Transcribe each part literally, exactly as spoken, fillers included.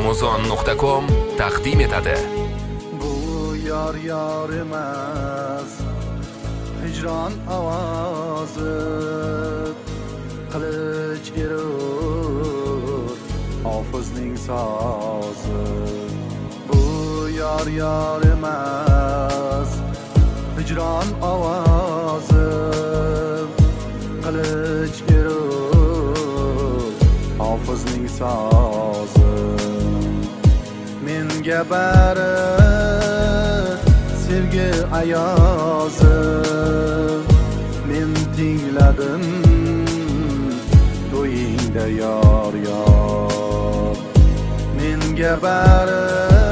muzon nuqta com taqdim etadi. Bu yar yar emas, hijron ovozi, qilich erur hofizning sozi. Bu yar yar emas, hijron ovozi, qilich erur hofizning sozi. Menga bari sevgi ayozi, men tingladim to'yingda yor yor. Menga bari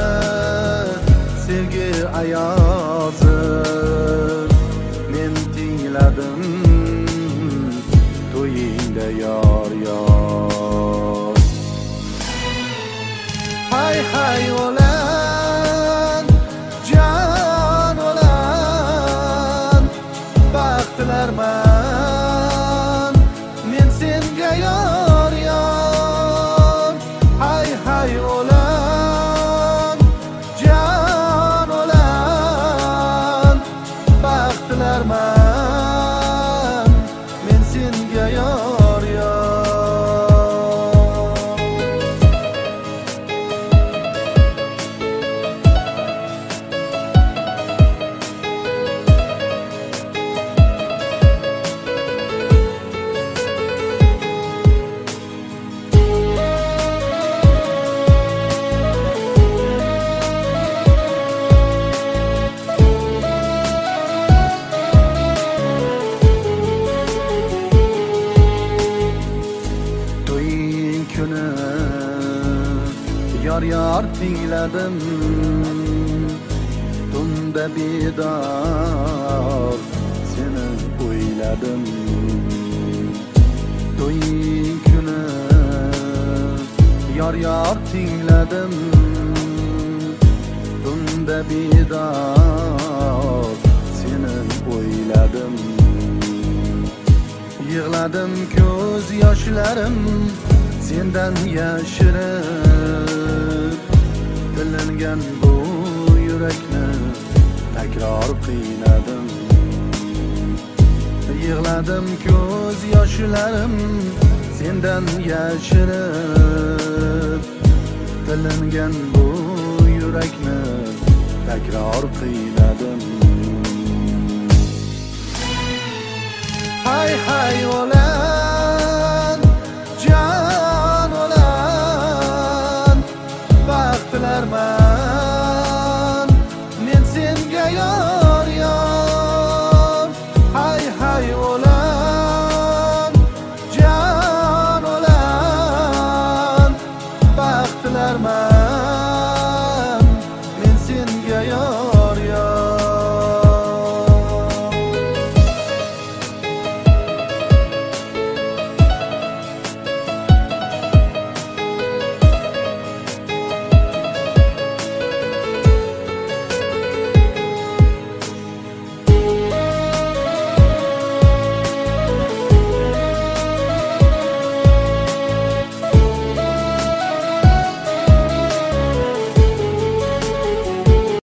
sevgi ayozi, men tingladim to'yingda yor yor. Hay hay olan, can olan, baxtlarman men senga yor yor. Hay hay olan, can olan, baxtlarman men senga yor yor. Kuni yar yar tingladim, tunda bedor seni o'yladim. To'ying kuni yar yar tingladim, tunda bedor seni o'yladim. Yig'ladim ko'z yoshlarim sendan yashirib, tilingan bu yurakni takror qiynadim. Yig'ladim ko'z yoshlarim sendan yashirib, tilingan bu yurakni takror qiynadim. Hay hay olan, can olan, baxtlarman men senga yor